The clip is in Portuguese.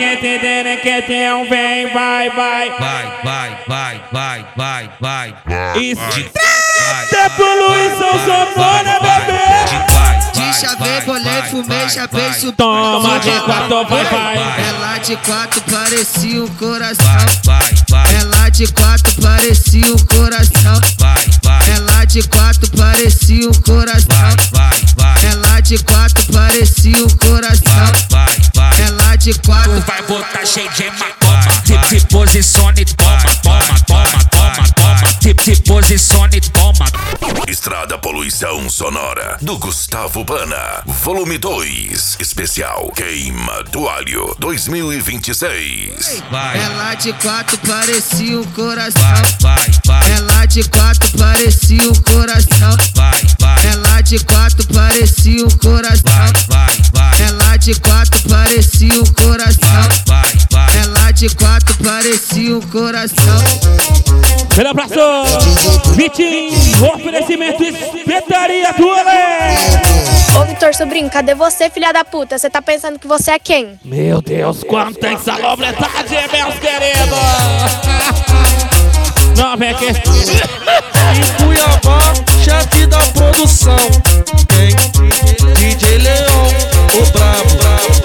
requetedeira que tem um vem, vai. Estrada poluição sonora, bebê. De chave, bolei, fumei, chapei, isso Toma de quatro, vai. Ela de quatro parecia um coração. Ela de quatro parecia um coração. Ela de quatro parecia um coração. Ela de quatro parecia um coração. Ela de quatro vai botar cheio de macoma. Se posicione, toma. Se posicione, toma. Estrada Poluição Sonora do Gustavo Bana, volume 2, especial Queima do Alho 2026. Ela de quatro parecia um coração. Ela de quatro parecia um coração. Ela de quatro parecia um coração. Ela de quatro parecia um coração. Ela de quatro parecia um coração. Pelo abraço, Vitinho, oferecimento espetaria tua, Ô Vitor, sobrinho, cadê você, filha da puta? Você tá pensando que você é quem? Meu Deus, quanta insalubridade, meus queridos. Não, vem aqui. Em Cuiabá, chefe da produção. Quem